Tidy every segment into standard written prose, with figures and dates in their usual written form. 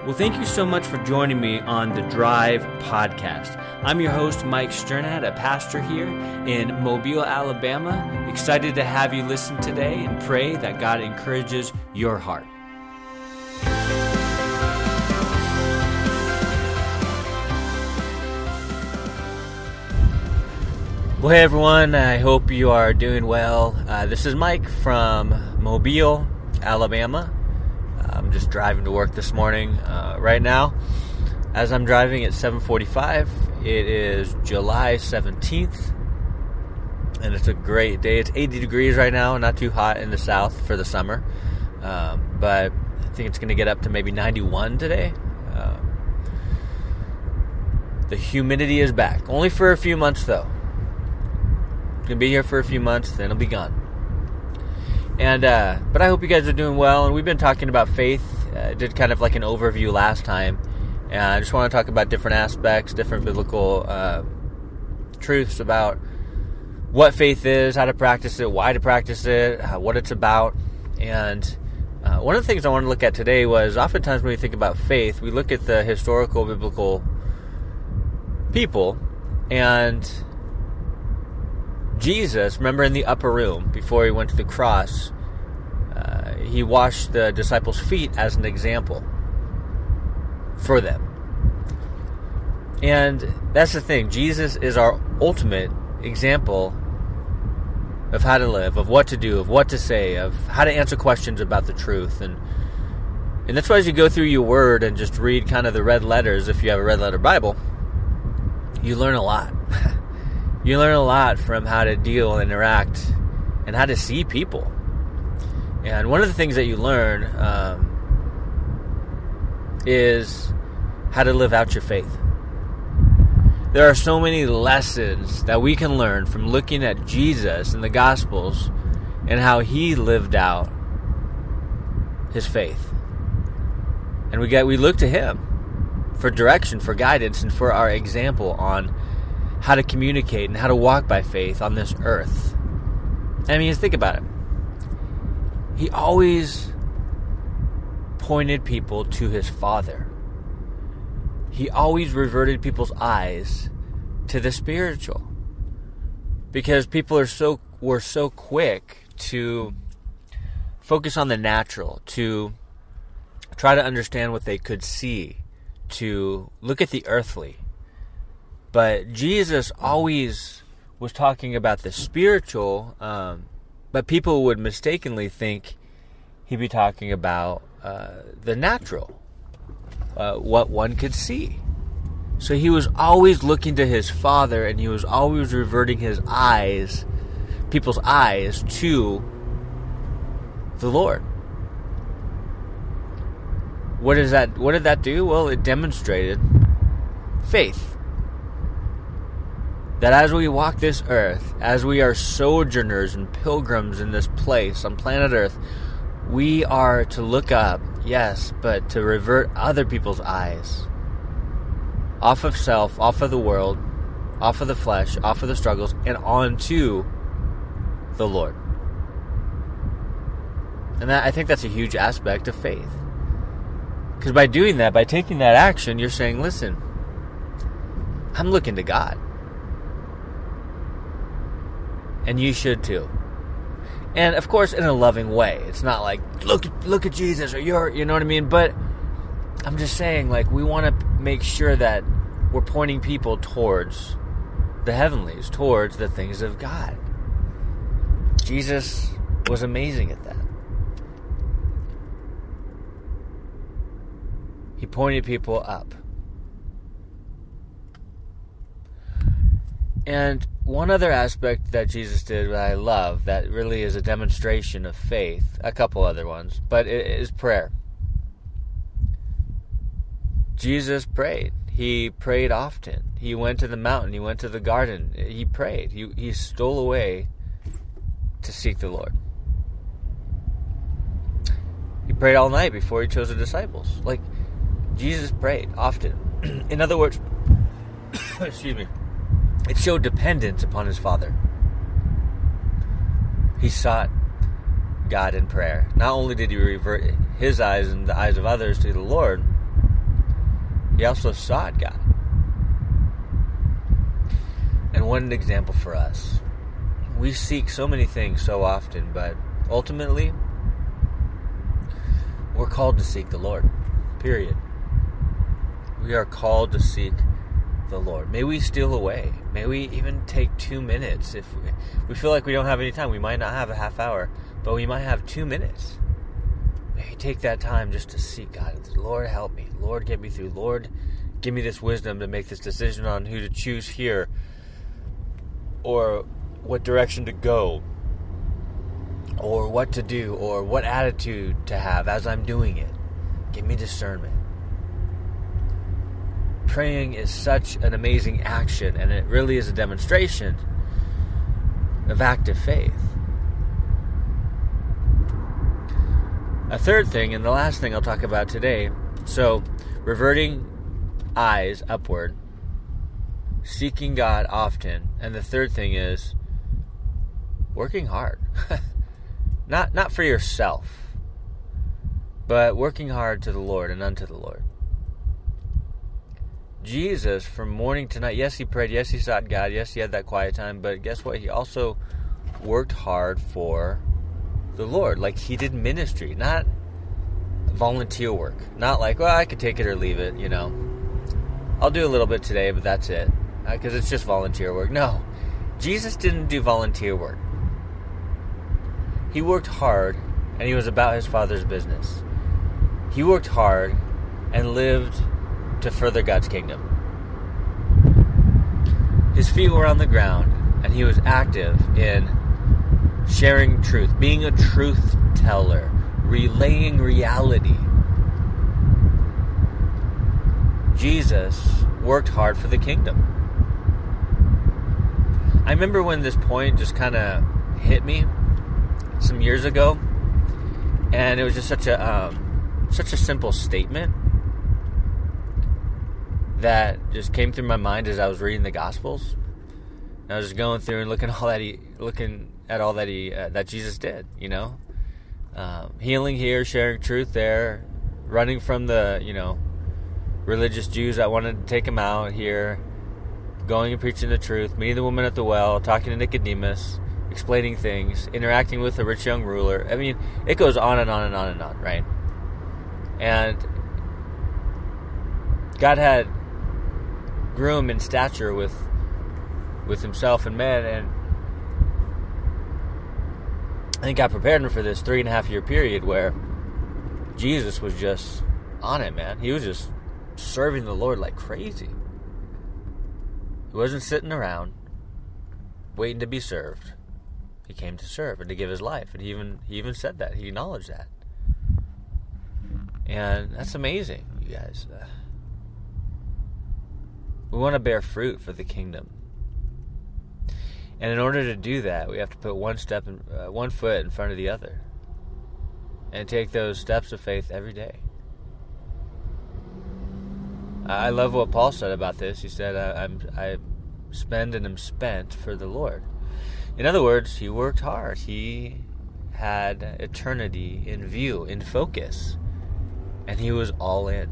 Well, thank you so much for joining me on the Drive podcast. I'm your host, Mike Sternad, a pastor here in Mobile, Alabama. Excited to have you listen today and pray that God encourages your heart. Well, hey everyone, I hope you are doing well. This is Mike from Mobile, Alabama. I'm just driving to work this morning. Right now, as I'm driving at 7:45, it is July 17th, and it's a great day. It's 80 degrees right now, not too hot in the south for the summer, but I think it's going to get up to maybe 91 today. The humidity is back, only for a few months though. It's going to be here for a few months, then it'll be gone. And but I hope you guys are doing well, and we've been talking about faith. Did kind of like an overview last time, and I just want to talk about different aspects, different biblical truths about what faith is, how to practice it, why to practice it, what it's about. And one of the things I want to look at today was, oftentimes when we think about faith, we look at the historical biblical people, and Jesus, remember in the upper room, before he went to the cross, he washed the disciples' feet as an example for them. And that's the thing. Jesus is our ultimate example of how to live, of what to do, of what to say, of how to answer questions about the truth. And that's why as you go through your word and just read kind of the red letters, if you have a red letter Bible, you learn a lot. You learn a lot from how to deal and interact and how to see people. And one of the things that you learn is how to live out your faith. There are so many lessons that we can learn from looking at Jesus in the Gospels and how he lived out his faith. And we look to him for direction, for guidance, and for our example on how to communicate and how to walk by faith on this earth. I mean, just think about it. He always pointed people to his Father. He always reverted people's eyes to the spiritual. Because people were so quick to focus on the natural, to try to understand what they could see, to look at the earthly. But Jesus always was talking about the spiritual, but people would mistakenly think he'd be talking about the natural, what one could see. So he was always looking to his Father, and he was always reverting his eyes, people's eyes, to the Lord. What did that do? Well, it demonstrated faith. That as we walk this earth, as we are sojourners and pilgrims in this place on planet Earth, we are to look up, yes, but to revert other people's eyes off of self, off of the world, off of the flesh, off of the struggles, and onto the Lord. And I think that's a huge aspect of faith. Because by doing that, by taking that action, you're saying, listen, I'm looking to God. And you should too. And of course, in a loving way. It's not like, look at Jesus, or you know what I mean? But I'm just saying, like, we want to make sure that we're pointing people towards the heavenlies, towards the things of God. Jesus was amazing at that. He pointed people up. And one other aspect that Jesus did that I love, that really is a demonstration of faith, a couple other ones, but it is prayer. Jesus prayed. He prayed often. He went to the mountain. He went to the garden. He prayed. He stole away to seek the Lord. He prayed all night before he chose the disciples. Like, Jesus prayed often. In other words, excuse me, it showed dependence upon his Father. He sought God in prayer. Not only did he revert his eyes and the eyes of others to the Lord, he also sought God. And what an example for us. We seek so many things so often, but ultimately, we're called to seek the Lord. Period. We are called to seek the Lord. May we steal away. May we even take 2 minutes. If we feel like we don't have any time, we might not have a half hour, but we might have 2 minutes. May we take that time just to seek God. Lord, help me. Lord, get me through. Lord, give me this wisdom to make this decision on who to choose here, or what direction to go, or what to do, or what attitude to have as I'm doing it. Give me discernment. Praying is such an amazing action, and it really is a demonstration of active faith. A third thing, and the last thing I'll talk about today, so reverting eyes upward, seeking God often, and the third thing is working hard. Not for yourself, but working hard to the Lord and unto the Lord. Jesus, from morning to night, yes, he prayed, yes, he sought God, yes, he had that quiet time, but guess what? He also worked hard for the Lord. Like, he did ministry, not volunteer work. Not like, well, I could take it or leave it, you know. I'll do a little bit today, but that's it, because it's just volunteer work. No, Jesus didn't do volunteer work. He worked hard, and he was about his Father's business. He worked hard and lived to further God's kingdom. His feet were on the ground, and he was active in sharing truth, being a truth teller, relaying reality. Jesus worked hard for the kingdom. I remember when this point just kind of hit me some years ago, and it was just such a simple statement that just came through my mind as I was reading the Gospels. And I was just going through and looking at all that Jesus did. You know, healing here, sharing truth there, running from the religious Jews that wanted to take him out here, going and preaching the truth, meeting the woman at the well, talking to Nicodemus, explaining things, interacting with the rich young ruler. I mean, it goes on and on and on and on, right? And God had grew him in stature with himself and men, and I think God prepared him for this 3.5 year period where Jesus was just on it, man. He was just serving the Lord like crazy. He wasn't sitting around waiting to be served. He came to serve and to give his life. And he even said that. He acknowledged that. And that's amazing, you guys. We want to bear fruit for the kingdom. And in order to do that, we have to put one foot in front of the other. And take those steps of faith every day. I love what Paul said about this. He said, I spend and am spent for the Lord. In other words, he worked hard. He had eternity in view, in focus. And he was all in.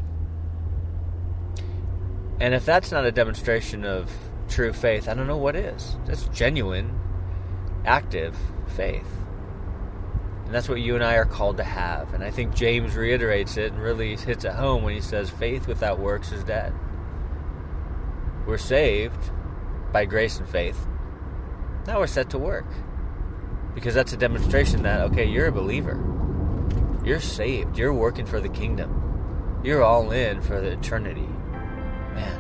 And if that's not a demonstration of true faith, I don't know what is. That's genuine, active faith. And that's what you and I are called to have. And I think James reiterates it and really hits it home when he says, faith without works is dead. We're saved by grace and faith. Now we're set to work. Because that's a demonstration that, okay, you're a believer. You're saved. You're working for the kingdom. You're all in for the eternity. Man.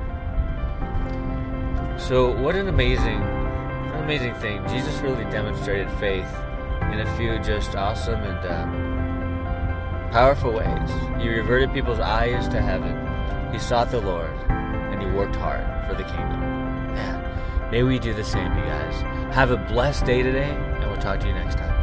So what an amazing thing. Jesus really demonstrated faith in a few just awesome and powerful ways. He reverted people's eyes to heaven. He sought the Lord, and he worked hard for the kingdom. Man, may we do the same, you guys. Have a blessed day today, and we'll talk to you next time.